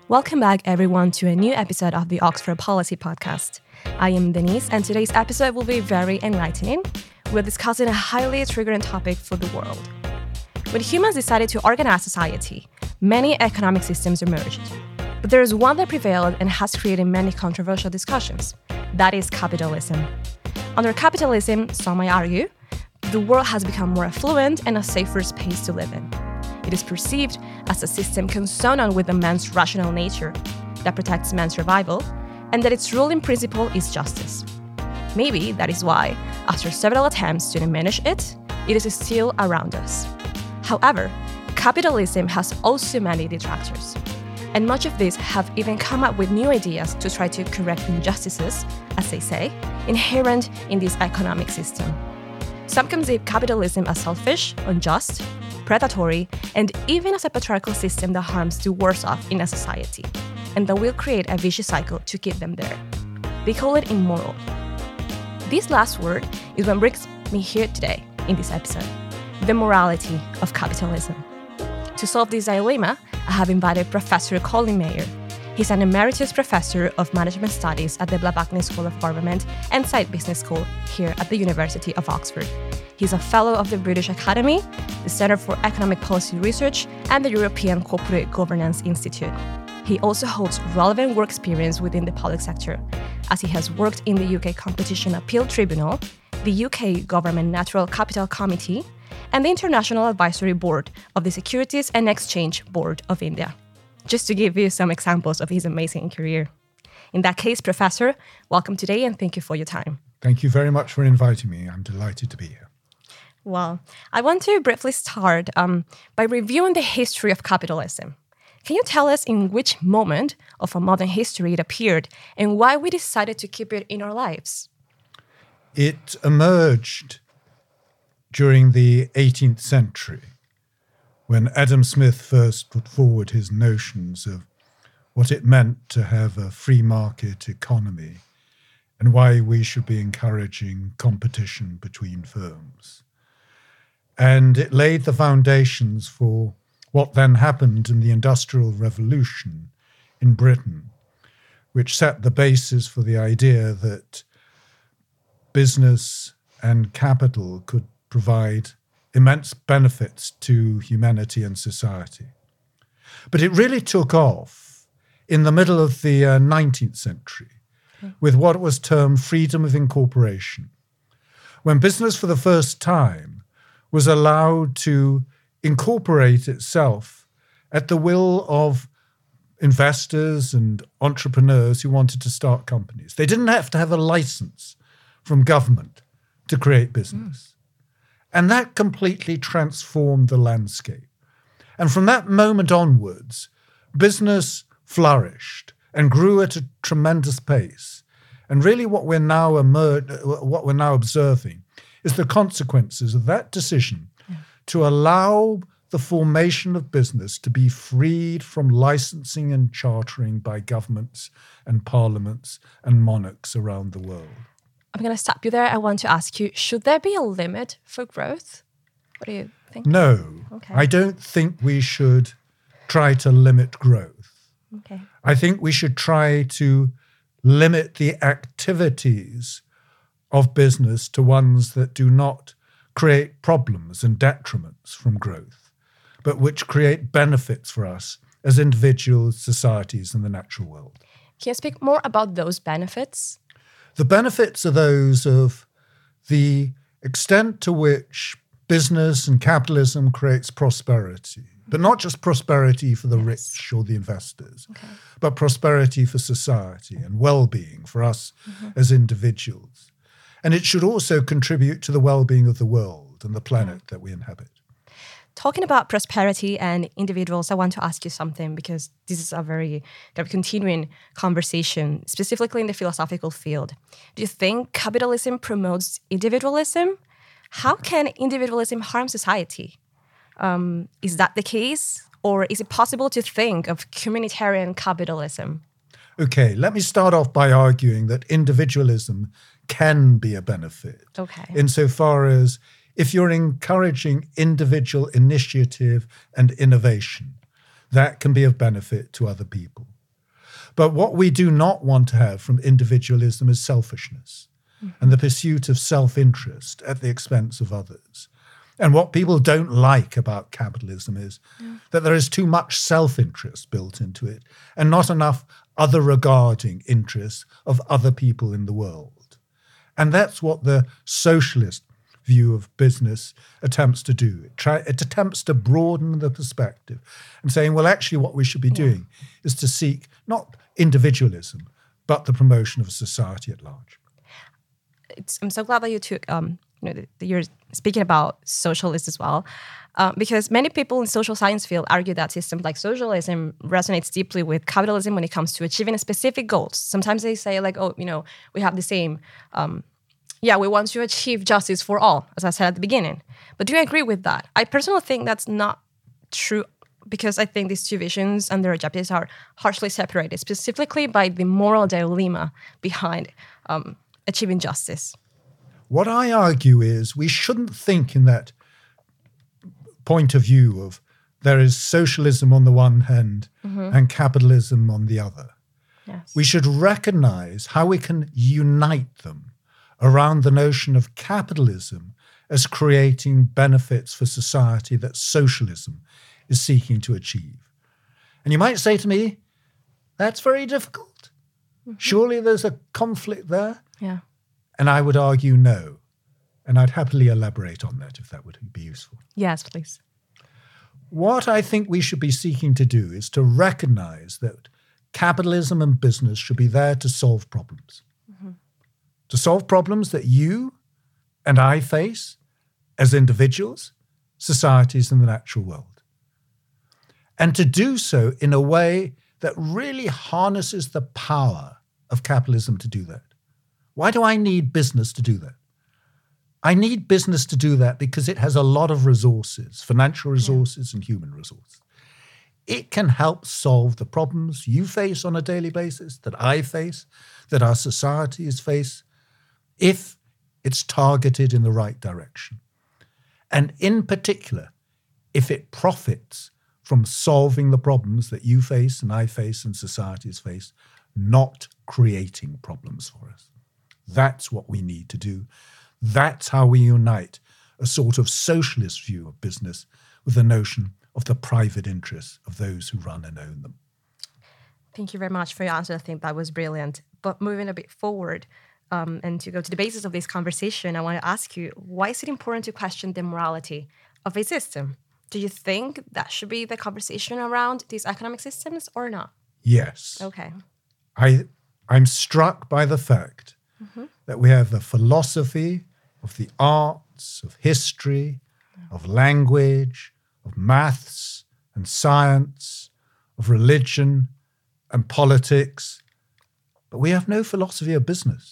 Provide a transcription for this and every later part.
Welcome back, everyone, to a new episode of the Oxford Policy Podcast. I am Denise, and today's episode will be very enlightening. We're discussing a highly triggering topic for the world. When humans decided to organize society, many economic systems emerged. But there is one that prevailed and has created many controversial discussions. That is capitalism. Under capitalism, some might argue, the world has become more affluent and a safer space to live in. It is perceived as a system consonant with the man's rational nature that protects man's survival, and that its ruling principle is justice. Maybe that is why, after several attempts to diminish it, it is still around us. However, capitalism has also many detractors, and much of these have even come up with new ideas to try to correct injustices, as they say, inherent in this economic system. Some conceive capitalism as selfish, unjust, predatory, and even as a patriarchal system that harms the worst off in a society, and that will create a vicious cycle to keep them there. They call it immoral. This last word is what brings me here today in this episode, the morality of capitalism. To solve this dilemma, I have invited Professor Colin Mayer. He's an emeritus professor of management studies at the Blavatnik School of Government and Saïd Business School here at the University of Oxford. He's a fellow of the British Academy, the Centre for Economic Policy Research, and the European Corporate Governance Institute. He also holds relevant work experience within the public sector, as he has worked in the UK Competition Appeal Tribunal, the UK Government Natural Capital Committee, and the International Advisory Board of the Securities and Exchange Board of India. Just to give you some examples of his amazing career. In that case, Professor, welcome today and thank you for your time. Thank you very much for inviting me. I'm delighted to be here. Well, I want to briefly start by reviewing the history of capitalism. Can you tell us in which moment of our modern history it appeared and why we decided to keep it in our lives? It emerged during the 18th century when Adam Smith first put forward his notions of what it meant to have a free market economy and why we should be encouraging competition between firms. And it laid the foundations for what then happened in the Industrial Revolution in Britain, which set the basis for the idea that business and capital could provide immense benefits to humanity and society. But it really took off in the middle of the 19th century with what was termed freedom of incorporation, when business for the first time was allowed to incorporate itself at the will of investors and entrepreneurs who wanted to start companies. They didn't have to have a license from government to create business. And that completely transformed the landscape. And from that moment onwards, business flourished and grew at a tremendous pace. And really what we're now observing is the consequences of that decision to allow the formation of business to be freed from licensing and chartering by governments and parliaments and monarchs around the world. I'm going to stop you there. I want to ask you, should there be a limit for growth? What do you think? No, okay. I don't think we should try to limit growth. Okay. I think we should try to limit the activities of business to ones that do not create problems and detriments from growth, but which create benefits for us as individuals, societies, and the natural world. Can you speak more about those benefits? The benefits are those of the extent to which business and capitalism creates prosperity, but not just prosperity for the rich or the investors, but prosperity for society and well-being for us as individuals. And it should also contribute to the well-being of the world and the planet that we inhabit. Talking about prosperity and individuals, I want to ask you something because this is a very continuing conversation, specifically in the philosophical field. Do you think capitalism promotes individualism? How can individualism harm society? Is that the case? Or is it possible to think of communitarian capitalism? Okay, let me start off by arguing that individualism can be a benefit. Insofar as if you're encouraging individual initiative and innovation, that can be of benefit to other people. But what we do not want to have from individualism is selfishness and the pursuit of self-interest at the expense of others. And what people don't like about capitalism is that there is too much self-interest built into it and not enough other regarding interests of other people in the world. And that's what the socialist view of business attempts to do. It attempts to broaden the perspective and saying, well, actually what we should be doing is to seek not individualism, but the promotion of a society at large. I'm so glad that you took, that you're speaking about socialists as well, because many people in social science field argue that systems like socialism resonates deeply with capitalism when it comes to achieving specific goals. Sometimes they say like, we have the same, we want to achieve justice for all, as I said at the beginning. But do you agree with that? I personally think that's not true, because I think these two visions and their objectives are harshly separated, specifically by the moral dilemma behind achieving justice. What I argue is we shouldn't think in that point of view of there is socialism on the one hand and capitalism on the other. Yes. We should recognize how we can unite them around the notion of capitalism as creating benefits for society that socialism is seeking to achieve. And you might say to me, that's very difficult. Surely there's a conflict there? Yeah. And I would argue no. And I'd happily elaborate on that if that would be useful. Yes, please. What I think we should be seeking to do is to recognize that capitalism and business should be there to solve problems. To solve problems that you and I face as individuals, societies, and the natural world. And to do so in a way that really harnesses the power of capitalism to do that. Why do I need business to do that? I need business to do that because it has a lot of resources, financial resources and human resources. It can help solve the problems you face on a daily basis, that I face, that our societies face, if it's targeted in the right direction. And in particular, if it profits from solving the problems that you face and I face and societies face, not creating problems for us. That's what we need to do. That's how we unite a sort of socialist view of business with the notion of the private interests of those who run and own them. Thank you very much for your answer. I think that was brilliant. But moving a bit forward, and to go to the basis of this conversation, I want to ask you, why is it important to question the morality of a system? Do you think that should be the conversation around these economic systems or not? Yes. Okay. I'm struck by the fact that we have a philosophy of the arts, of history, of language, of maths and science, of religion and politics, but we have no philosophy of business.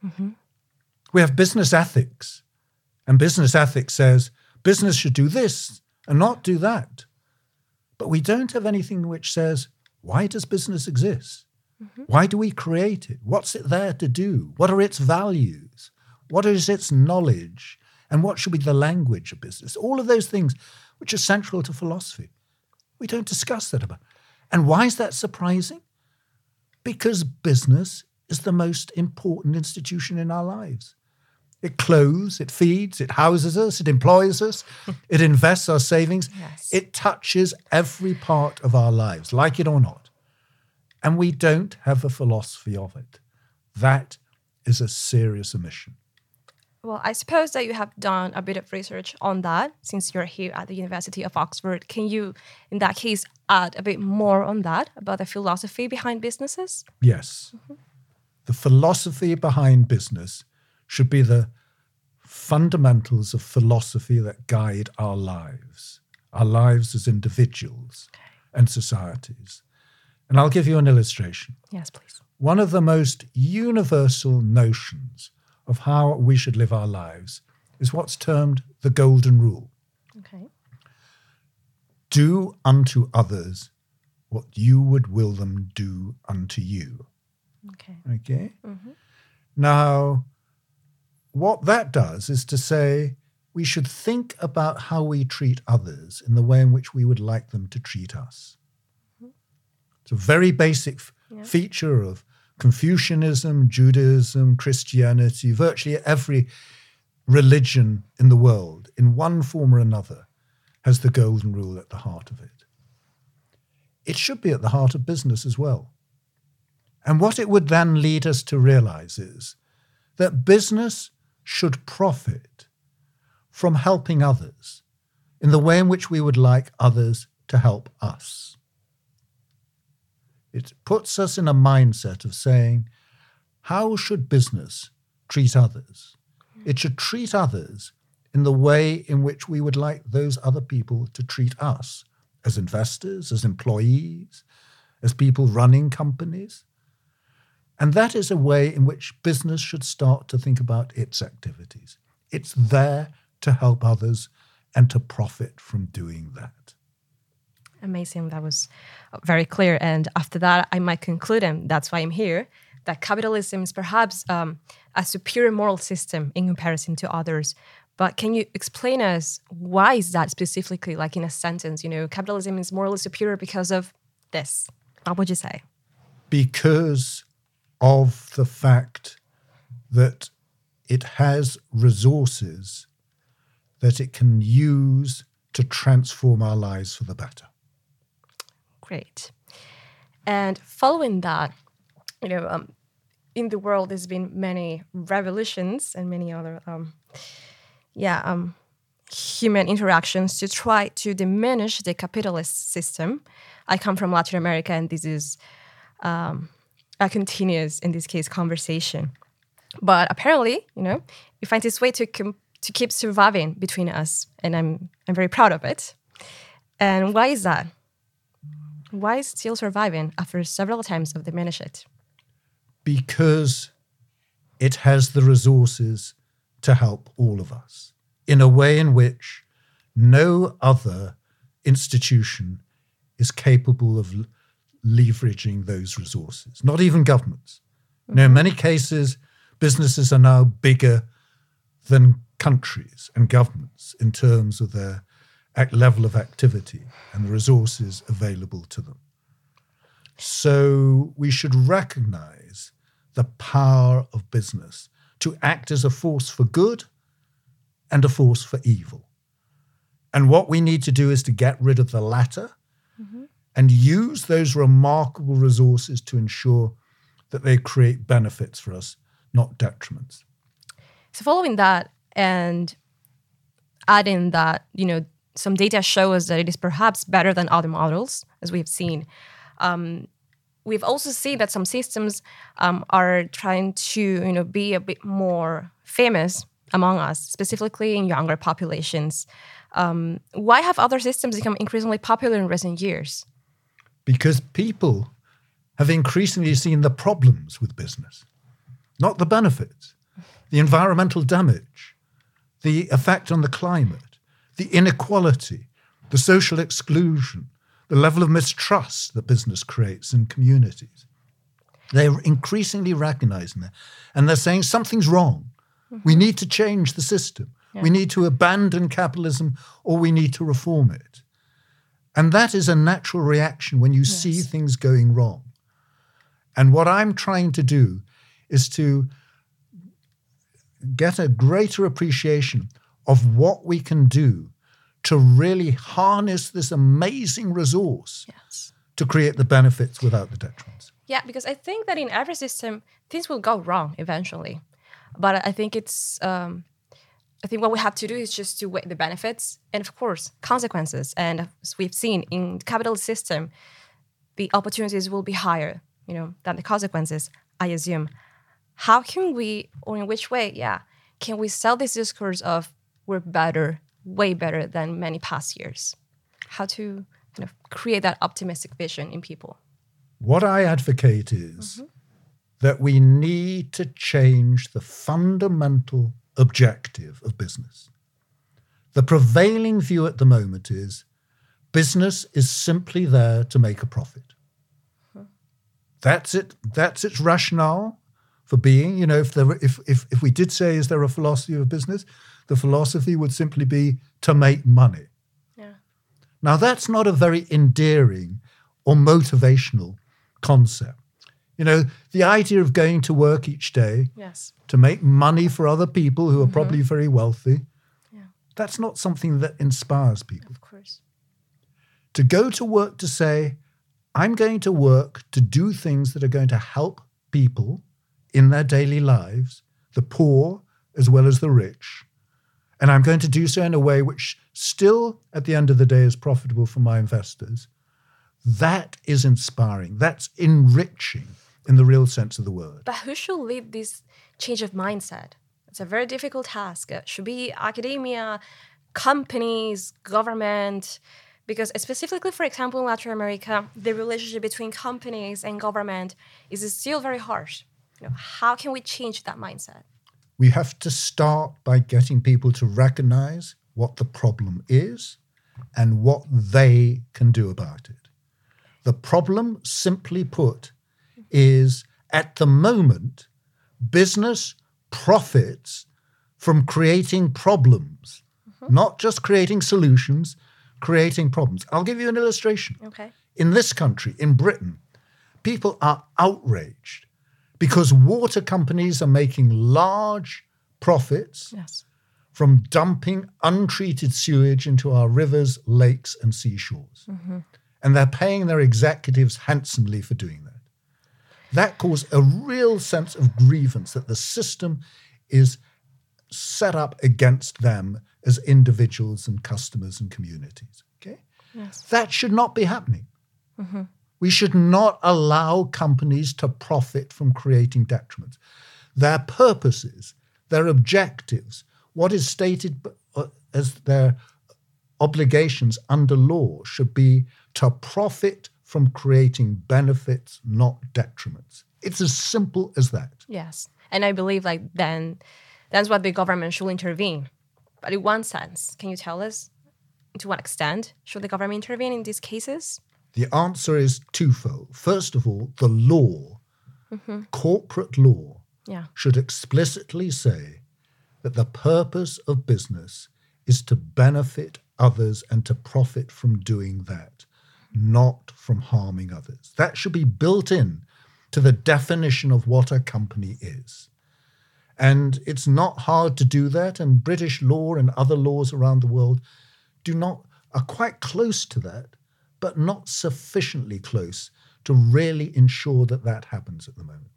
We have business ethics, and business ethics says business should do this and not do that. But we don't have anything which says, why does business exist? Why do we create it? What's it there to do? What are its values? What is its knowledge? And what should be the language of business? All of those things which are central to philosophy. We don't discuss that about. And why is that surprising? Because business is the most important institution in our lives. It clothes, it feeds, it houses us, it employs us, it invests our savings. Yes. It touches every part of our lives, like it or not. And we don't have a philosophy of it. That is a serious omission. Well, I suppose that you have done a bit of research on that since you're here at the University of Oxford. Can you, in that case, add a bit more on that, about the philosophy behind businesses? Yes. The philosophy behind business should be the fundamentals of philosophy that guide our lives as individuals and societies. And I'll give you an illustration. Yes, please. One of the most universal notions of how we should live our lives is what's termed the golden rule. Okay. Do unto others what you would will them do unto you. Okay. Okay? Now, what that does is to say we should think about how we treat others in the way in which we would like them to treat us. It's a very basic feature of Confucianism, Judaism, Christianity, virtually every religion in the world, in one form or another, has the golden rule at the heart of it. It should be at the heart of business as well. And what it would then lead us to realize is that business should profit from helping others in the way in which we would like others to help us. It puts us in a mindset of saying, how should business treat others? It should treat others in the way in which we would like those other people to treat us, as investors, as employees, as people running companies. And that is a way in which business should start to think about its activities. It's there to help others and to profit from doing that. Amazing. That was very clear. And after that, I might conclude, and that's why I'm here, that capitalism is perhaps a superior moral system in comparison to others. But can you explain us why is that specifically, like in a sentence? Capitalism is morally superior because of this. What would you say? Because of the fact that it has resources that it can use to transform our lives for the better. Great. And following that, in the world, there's been many revolutions and many other, human interactions to try to diminish the capitalist system. I come from Latin America, and this is a continuous, in this case, conversation. But apparently, we find this way to keep surviving between us, and I'm very proud of it. And why is that? Why is still surviving after several attempts of diminish it? Because it has the resources to help all of us in a way in which no other institution is capable of leveraging those resources, not even governments. Mm-hmm. In many cases, businesses are now bigger than countries and governments in terms of their level of activity and the resources available to them. So we should recognize the power of business to act as a force for good and a force for evil. And what we need to do is to get rid of the latter and use those remarkable resources to ensure that they create benefits for us, not detriments. So following that and adding that, some data show us that it is perhaps better than other models, as we have seen. We've also seen that some systems are trying to, be a bit more famous among us, specifically in younger populations. Why have other systems become increasingly popular in recent years? Because people have increasingly seen the problems with business, not the benefits, the environmental damage, the effect on the climate, the inequality, the social exclusion, the level of mistrust that business creates in communities. They're increasingly recognizing that. And they're saying something's wrong. Mm-hmm. We need to change the system. Yeah. We need to abandon capitalism or we need to reform it. And that is a natural reaction when you see things going wrong. And what I'm trying to do is to get a greater appreciation of what we can do to really harness this amazing resource to create the benefits without the detriments. Yeah, because I think that in every system, things will go wrong eventually. But I think what we have to do is just to weigh the benefits and, of course, consequences. And as we've seen in the capitalist system, the opportunities will be higher, than the consequences, I assume. How can we, or in which way, can we sell this discourse of we're better, way better than many past years? How to create that optimistic vision in people? What I advocate is that we need to change the fundamental objective of business. The prevailing view at the moment is business is simply there to make a profit. That's it. That's its rationale for being. If we did say, is there a philosophy of business? The philosophy would simply be to make money. Yeah. Now, that's not a very endearing or motivational concept. You know, the idea of going to work each day Yes. to make money for other people who are probably very wealthy, Yeah. that's not something that inspires people. Of course. To go to work to say, I'm going to work to do things that are going to help people in their daily lives, the poor as well as the rich, and I'm going to do so in a way which still, at the end of the day, is profitable for my investors. That is inspiring. That's enriching in the real sense of the word. But who should lead this change of mindset? It's a very difficult task. It should be academia, companies, government, because specifically, for example, in Latin America, the relationship between companies and government is still very harsh. You know, how can we change that mindset? We have to start by getting people to recognize what the problem is and what they can do about it. The problem, simply put, is at the moment, business profits from creating problems, not just creating solutions, creating problems. I'll give you an illustration. Okay. In this country, in Britain, people are outraged because water companies are making large profits Yes. from dumping untreated sewage into our rivers, lakes, and seashores. And they're paying their executives handsomely for doing that. That caused a real sense of grievance that the system is set up against them as individuals and customers and communities. Okay? Yes. That should not be happening. We should not allow companies to profit from creating detriments. Their purposes, their objectives, what is stated as their obligations under law should be to profit from creating benefits, not detriments. It's as simple as that. Yes. And I believe then that's what the government should intervene. But in one sense, can you tell us to what extent should the government intervene in these cases? The answer is twofold. First of all, the law, corporate law, should explicitly say that the purpose of business is to benefit others and to profit from doing that, not from harming others. That should be built in to the definition of what a company is. And it's not hard to do that, and British law and other laws around the world are quite close to that, but not sufficiently close to really ensure that that happens at the moment.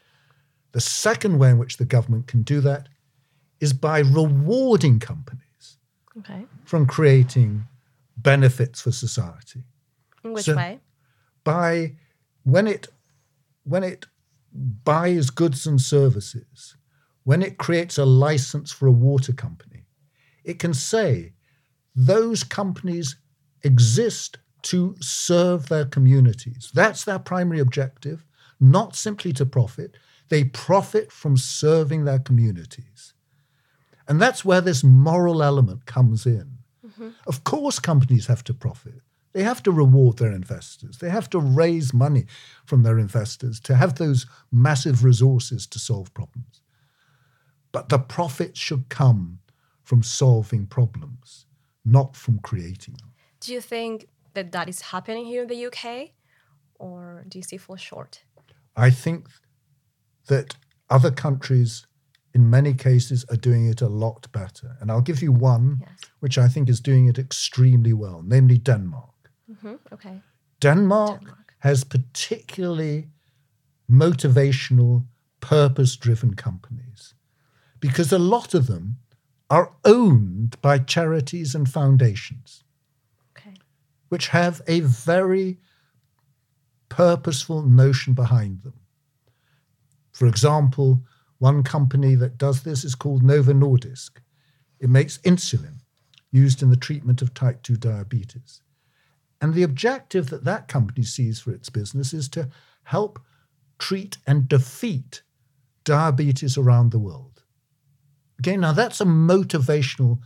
The second way in which the government can do that is by rewarding companies from creating benefits for society. In which way? By when it buys goods and services, when it creates a license for a water company, it can say those companies exist to serve their communities. That's their primary objective, not simply to profit. They profit from serving their communities. And that's where this moral element comes in. Of course, companies have to profit. They have to reward their investors. They have to raise money from their investors to have those massive resources to solve problems. But the profits should come from solving problems, not from creating them. Do you think that is happening here in the UK, or do you see fall short? I think that other countries, in many cases, are doing it a lot better. And I'll give you one, which I think is doing it extremely well, namely Denmark. Okay. Denmark has particularly motivational, purpose-driven companies because a lot of them are owned by charities and foundations, which have a very purposeful notion behind them. For example, one company that does this is called Novo Nordisk. It makes insulin used in the treatment of type 2 diabetes. And the objective that that company sees for its business is to help treat and defeat diabetes around the world. Okay, now that's a motivational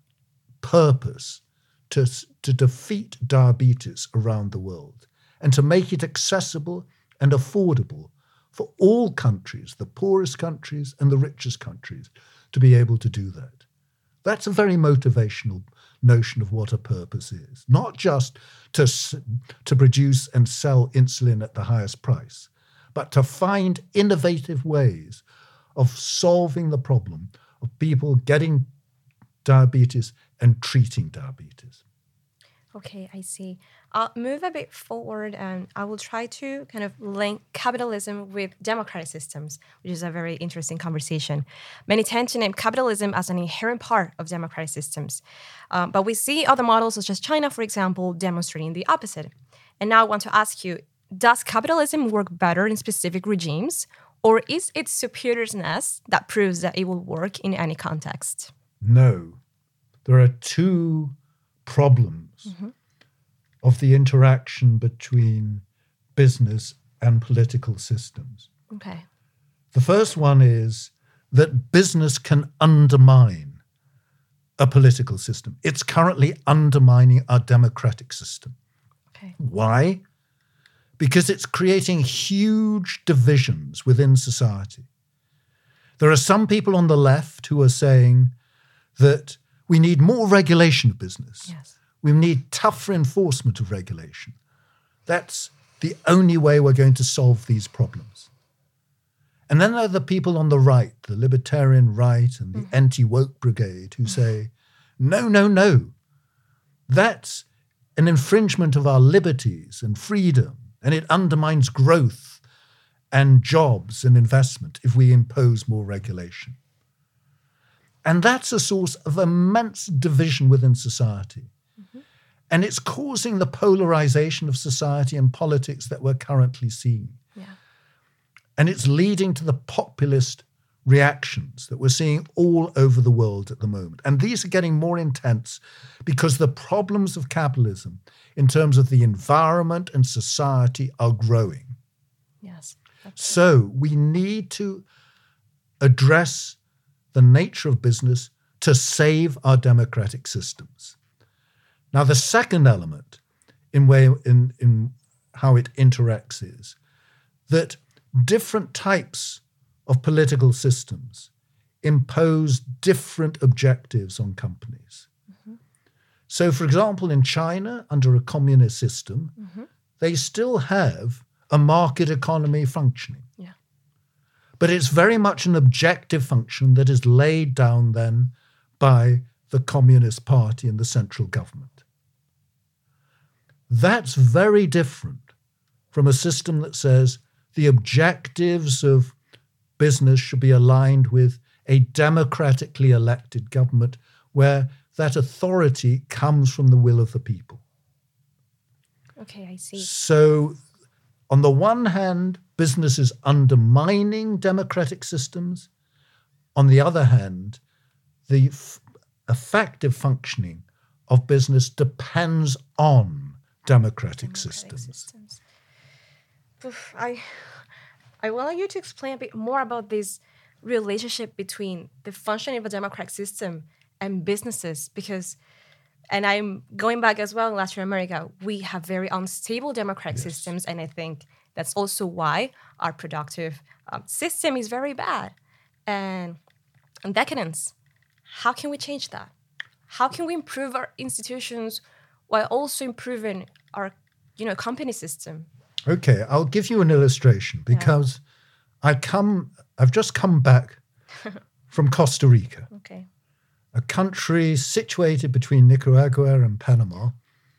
purpose to defeat diabetes around the world and to make it accessible and affordable for all countries, the poorest countries and the richest countries, to be able to do that. That's a very motivational notion of what a purpose is, not just to produce and sell insulin at the highest price, but to find innovative ways of solving the problem of people getting diabetes and treating diabetes. Okay, I see. I'll move a bit forward and I will try to kind of link capitalism with democratic systems, which is a very interesting conversation. Many tend to name capitalism as an inherent part of democratic systems. But we see other models, such as China, for example, demonstrating the opposite. And now I want to ask you, does capitalism work better in specific regimes, or is its superiorness that proves that it will work in any context? No. There are two problems of the interaction between business and political systems. Okay. The first one is that business can undermine a political system. It's currently undermining our democratic system. Okay. Why? Because it's creating huge divisions within society. There are some people on the left who are saying that we need more regulation of business. Yes. We need tougher enforcement of regulation. That's the only way we're going to solve these problems. And then there are the people on the right, the libertarian right and the anti-woke brigade, who say, no, no, no. That's an infringement of our liberties and freedom, and it undermines growth and jobs and investment if we impose more regulation. And that's a source of immense division within society. And it's causing the polarization of society and politics that we're currently seeing. Yeah. And it's leading to the populist reactions that we're seeing all over the world at the moment. And these are getting more intense because the problems of capitalism in terms of the environment and society are growing. Yes. So we need to address the nature of business to save our democratic systems. Now, the second element in how it interacts is that different types of political systems impose different objectives on companies. So, for example, in China, under a communist system, they still have a market economy functioning. Yeah. But it's very much an objective function that is laid down then by the Communist Party and the central government. That's very different from a system that says the objectives of business should be aligned with a democratically elected government where that authority comes from the will of the people. Okay, I see. So, on the one hand, business is undermining democratic systems. On the other hand, the effective functioning of business depends on democratic systems. Oof, I want you to explain a bit more about this relationship between the functioning of a democratic system and businesses, because, and I'm going back as well in Latin America, we have very unstable democratic systems, and I think that's also why our productive system is very bad and decadence. How can we change that? How can we improve our institutions while also improving our, company system? Okay, I'll give you an illustration because I've just come back from Costa Rica, Okay. a country situated between Nicaragua and Panama,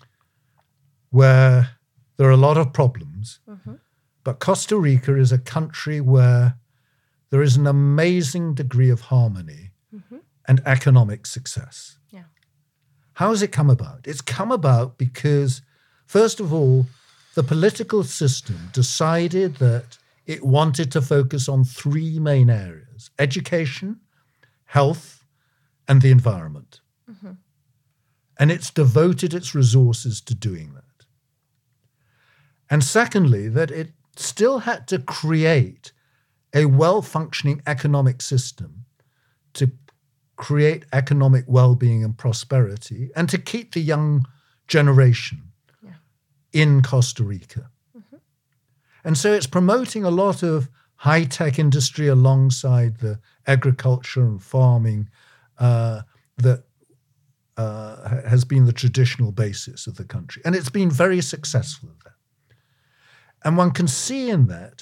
where there are a lot of problems. But Costa Rica is a country where there is an amazing degree of harmony and economic success. Yeah. How has it come about? It's come about because, first of all, the political system decided that it wanted to focus on three main areas: education, health, and the environment. And it's devoted its resources to doing that. And secondly, that it still had to create a well-functioning economic system to create economic well-being and prosperity and to keep the young generation in Costa Rica. And so it's promoting a lot of high-tech industry alongside the agriculture and farming that has been the traditional basis of the country. And it's been very successful at that. And one can see in that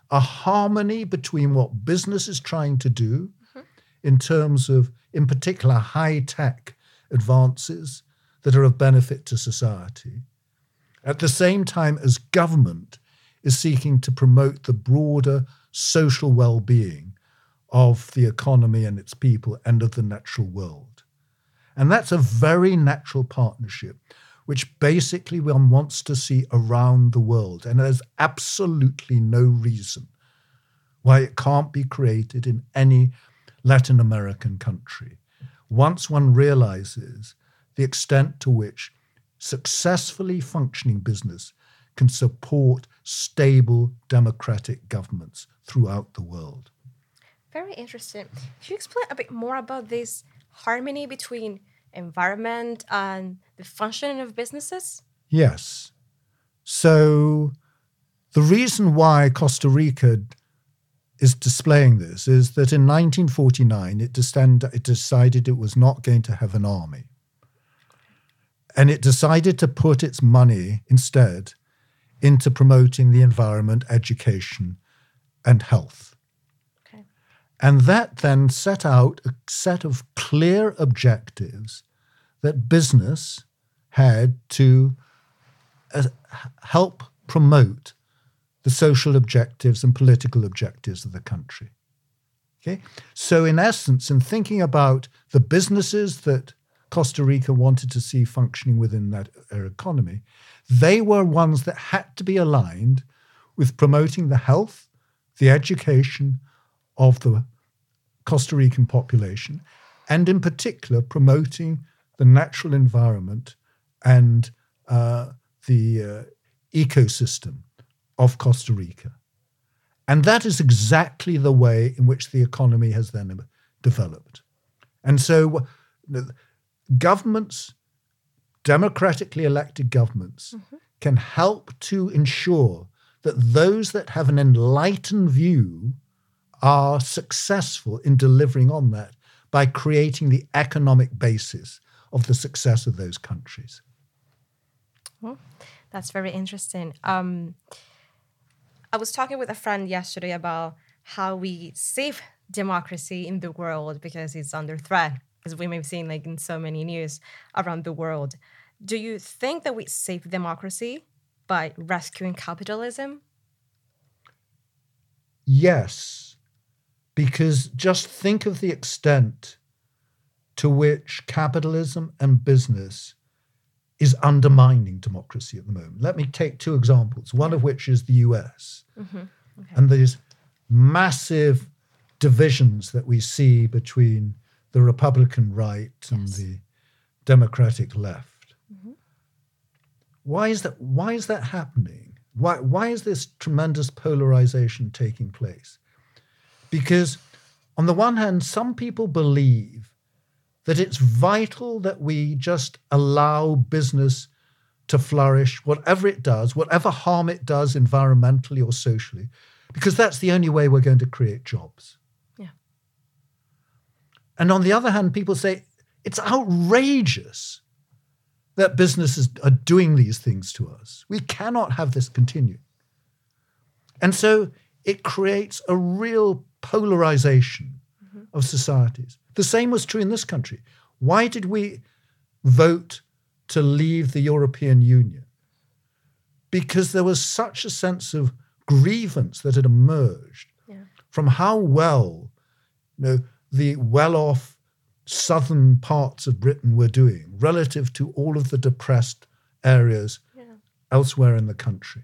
a harmony between what business is trying to do in terms of, in particular, high-tech advances that are of benefit to society, at the same time as government is seeking to promote the broader social well-being of the economy and its people and of the natural world. And that's a very natural partnership, which basically one wants to see around the world. And there's absolutely no reason why it can't be created in any Latin American country, once one realizes the extent to which successfully functioning business can support stable democratic governments throughout the world. Very interesting. Could you explain a bit more about this harmony between environment and the functioning of businesses? Yes. So the reason why Costa Rica is displaying this is that in 1949 it decided it was not going to have an army. And it decided to put its money instead into promoting the environment, education, and health. Okay. And that then set out a set of clear objectives that business had to help promote the social objectives and political objectives of the country. Okay? So in essence, in thinking about the businesses that Costa Rica wanted to see functioning within that economy, they were ones that had to be aligned with promoting the health, the education of the Costa Rican population, and in particular promoting the natural environment and the ecosystem of Costa Rica. And that is exactly the way in which the economy has then developed. And so governments, democratically elected governments, can help to ensure that those that have an enlightened view are successful in delivering on that by creating the economic basis of the success of those countries. Well, that's very interesting. I was talking with a friend yesterday about how we save democracy in the world because it's under threat, as we may have seen like in so many news around the world. Do you think that we save democracy by rescuing capitalism? Yes, because just think of the extent to which capitalism and business is undermining democracy at the moment. Let me take two examples, one of which is the US. Okay. And these massive divisions that we see between the Republican right and the Democratic left. Why is that happening? Why is this tremendous polarization taking place? Because on the one hand, some people believe that it's vital that we just allow business to flourish, whatever it does, whatever harm it does environmentally or socially, because that's the only way we're going to create jobs. Yeah. And on the other hand, people say it's outrageous that businesses are doing these things to us. We cannot have this continue. And so it creates a real polarization of societies. The same was true in this country. Why did we vote to leave the European Union? Because there was such a sense of grievance that had emerged from how well the well-off southern parts of Britain were doing relative to all of the depressed areas elsewhere in the country.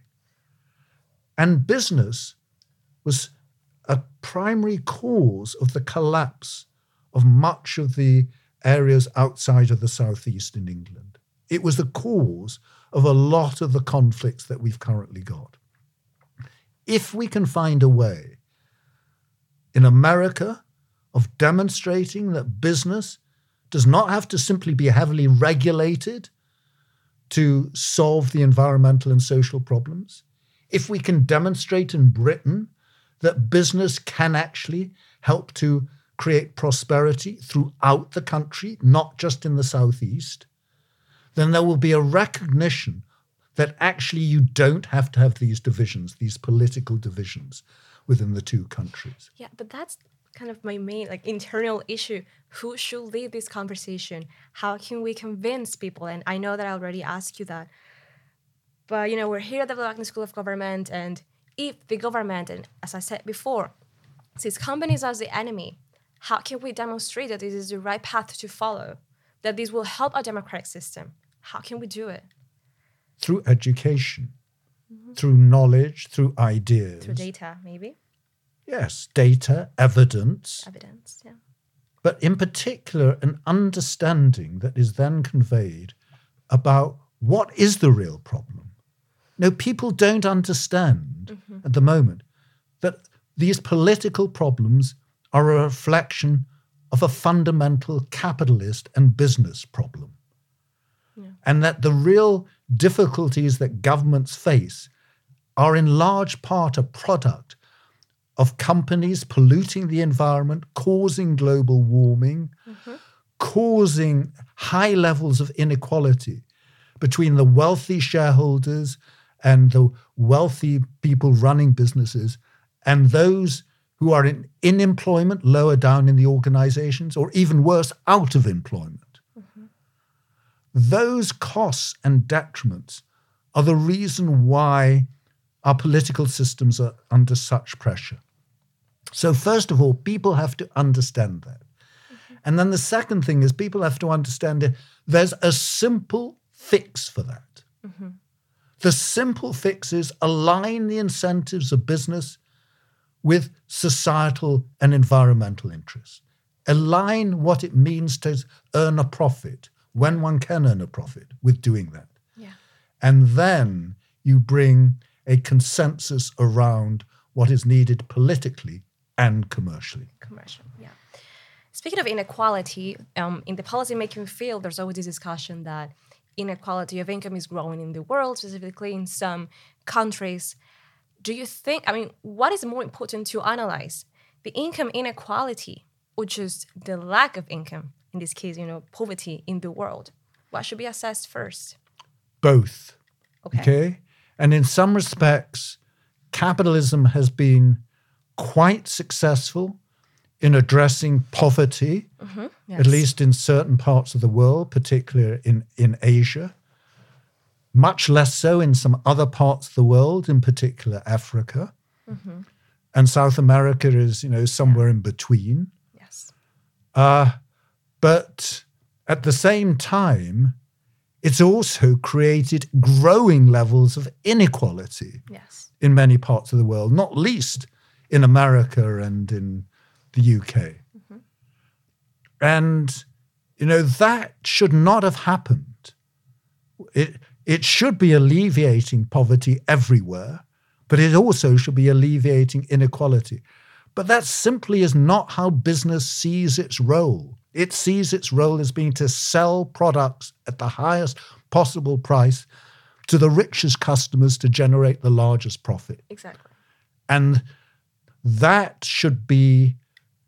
And business was a primary cause of the collapse of much of the areas outside of the southeast in England. It was the cause of a lot of the conflicts that we've currently got. If we can find a way in America of demonstrating that business does not have to simply be heavily regulated to solve the environmental and social problems, if we can demonstrate in Britain that business can actually help to create prosperity throughout the country, not just in the southeast, then there will be a recognition that actually you don't have to have these divisions, these political divisions within the two countries. Yeah, but that's kind of my main internal issue. Who should lead this conversation? How can we convince people? And I know that I already asked you that. But, we're here at the Wagner School of Government, and if the government, and as I said before, sees companies as the enemy, how can we demonstrate that this is the right path to follow, that this will help our democratic system? How can we do it? Through education, through knowledge, through ideas. Through data, maybe? Yes, data, evidence. Evidence, yeah. But in particular, an understanding that is then conveyed about what is the real problem. No, people don't understand at the moment that these political problems are a reflection of a fundamental capitalist and business problem. Yeah. And that the real difficulties that governments face are in large part a product of companies polluting the environment, causing global warming, causing high levels of inequality between the wealthy shareholders and the wealthy people running businesses and those who are in employment, lower down in the organizations, or even worse, out of employment. Those costs and detriments are the reason why our political systems are under such pressure. So first of all, people have to understand that. And then the second thing is people have to understand that there's a simple fix for that. The simple fix is align the incentives of business with societal and environmental interests. Align what it means to earn a profit, when one can earn a profit, with doing that. Yeah. And then you bring a consensus around what is needed politically and commercially. Yeah. Speaking of inequality, in the policymaking field, there's always this discussion that inequality of income is growing in the world, specifically in some countries. Do you think, what is more important to analyze? The income inequality or just the lack of income, in this case, poverty in the world? What should be assessed first? Both. Okay? And in some respects, capitalism has been quite successful in addressing poverty, yes. at least in certain parts of the world, particularly in Asia. Much less so in some other parts of the world, in particular Africa. And South America is, somewhere in between. Yes. But at the same time, it's also created growing levels of inequality in many parts of the world, not least in America and in the UK. And, that should not have happened. It should be alleviating poverty everywhere, but it also should be alleviating inequality. But that simply is not how business sees its role. It sees its role as being to sell products at the highest possible price to the richest customers to generate the largest profit. Exactly. And that should be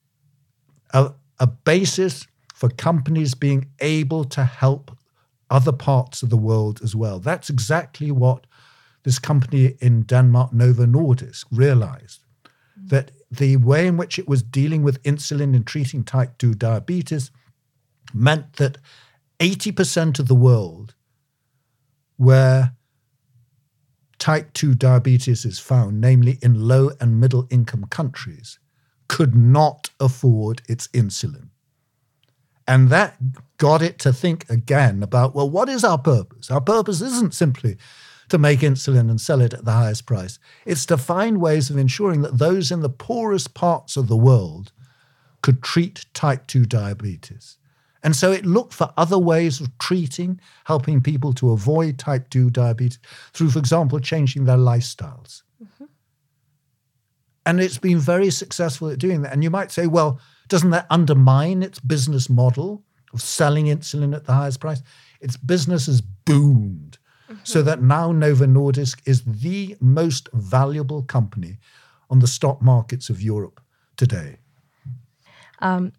a basis for companies being able to help other parts of the world as well. That's exactly what this company in Denmark, Novo Nordisk, realized. That the way in which it was dealing with insulin and treating type 2 diabetes meant that 80% of the world where type 2 diabetes is found, namely in low and middle income countries, could not afford its insulin. And that got it to think again about, well, what is our purpose? Our purpose isn't simply to make insulin and sell it at the highest price. It's to find ways of ensuring that those in the poorest parts of the world could treat type 2 diabetes. And so it looked for other ways of treating, helping people to avoid type 2 diabetes through, for example, changing their lifestyles. And it's been very successful at doing that. And you might say, well, doesn't that undermine its business model of selling insulin at the highest price? Its business has boomed so that now Novo Nordisk is the most valuable the stock markets of Europe today.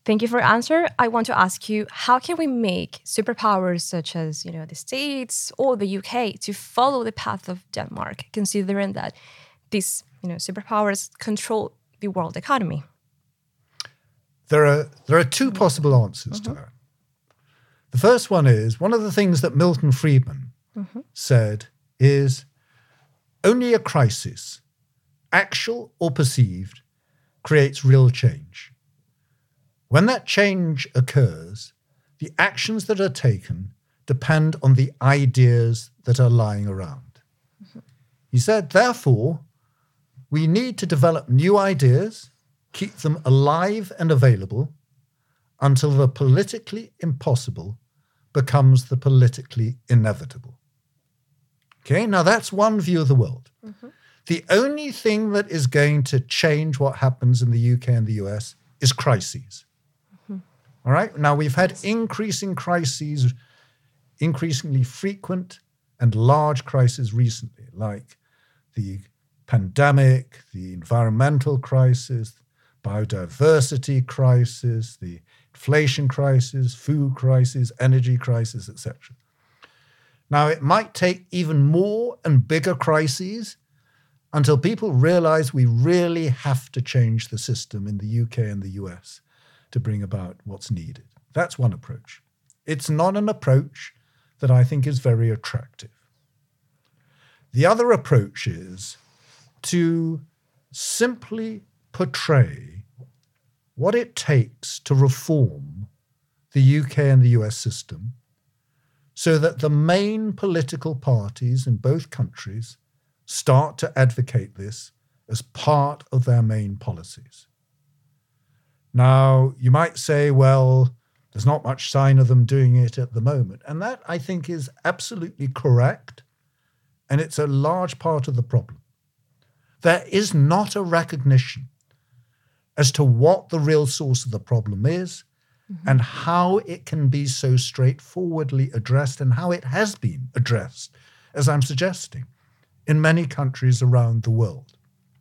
Thank you for your answer. I want to ask you, how can we make superpowers such as, the States or the UK to follow the path of Denmark, considering that these, superpowers control the world economy? There are two possible answers to that. The first one is, one of the things that Milton Friedman said is, only a crisis, actual or perceived, creates real change. When that change occurs, the actions that are taken depend on the ideas that are lying around. He said, therefore, we need to develop new ideas, keep them alive and available until the politically impossible becomes the politically inevitable. Okay, now that's one view of the world. The only thing that is going to change what happens in the UK and the US is crises. All right, now we've had increasing crises, increasingly frequent and large crises recently, like the pandemic, the environmental crisis, biodiversity crisis, the inflation crisis, food crisis, energy crisis, etc. Now, it might take even more and bigger crises until people realize we really have to change the system in the UK and the US to bring about what's needed. That's one approach. It's not an approach that I think is very attractive. The other approach is to simply portray what it takes to reform the UK and the US system so that the main political parties in both countries start to advocate this as part of their main policies. Now, you might say, well, there's not much sign of them doing it at the moment. And that, I think, is absolutely correct. And it's a large part of the problem. There is not a recognition as to what the real source of the problem is and how it can be so straightforwardly addressed and how it has been addressed, as I'm suggesting, in many countries around the world.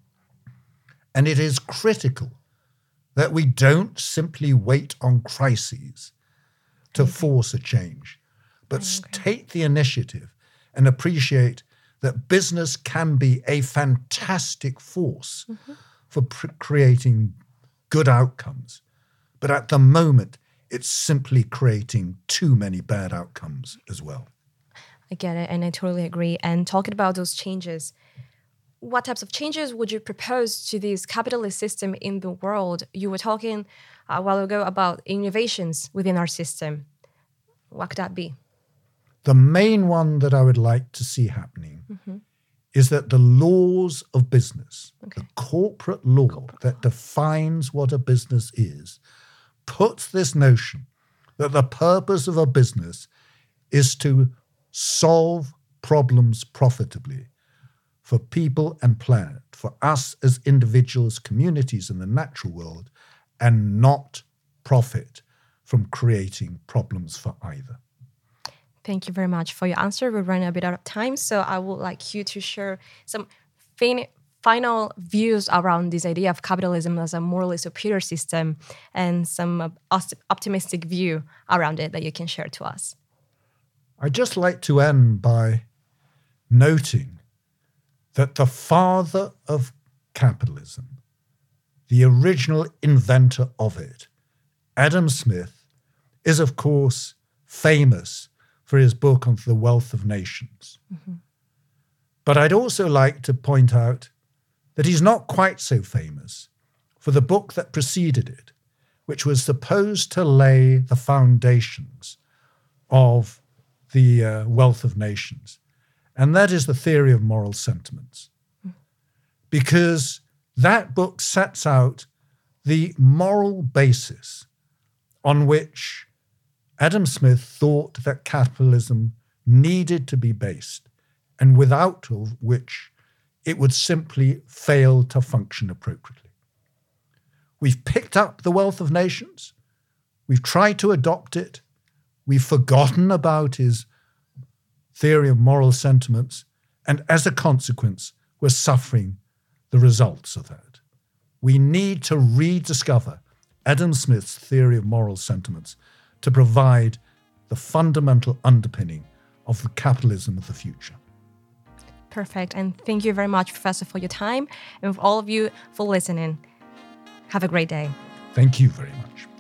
And it is critical that we don't simply wait on crises to force a change, but take the initiative and appreciate that business can be a fantastic force for creating good outcomes. But at the moment, it's simply creating too many bad outcomes as well. I get it, and I totally agree. And talking about those changes, what types of changes would you propose to this capitalist system in the world? You were talking a while ago about innovations within our system. What could that be? The main one that I would like to see happening is that the laws of business, the corporate law that defines what a business is, puts this notion that the purpose of a business is to solve problems profitably for people and planet, for us as individuals, communities in the natural world, and not profit from creating problems for either. Thank you very much for your answer. We're running a bit out of time, so I would like you to share some final views around this idea of capitalism as a morally superior system and some optimistic view around it that you can share to us. I'd just like to end by noting that the father of capitalism, the original inventor of it, Adam Smith, is of course famous for his book on the wealth of nations. But I'd also like to point out that he's not quite so famous for the book that preceded it, which was supposed to lay the foundations of the wealth of nations. And that is the theory of moral sentiments. Because that book sets out the moral basis on which Adam Smith thought that capitalism needed to be based, and without which it would simply fail to function appropriately. We've picked up the wealth of nations. We've tried to adopt it. We've forgotten about his theory of moral sentiments, and as a consequence, we're suffering the results of that. We need to rediscover Adam Smith's theory of moral sentiments to provide the fundamental underpinning of the capitalism of the future. Perfect. And thank you very much, Professor, for your time, and for all of you for listening. Have a great day. Thank you very much.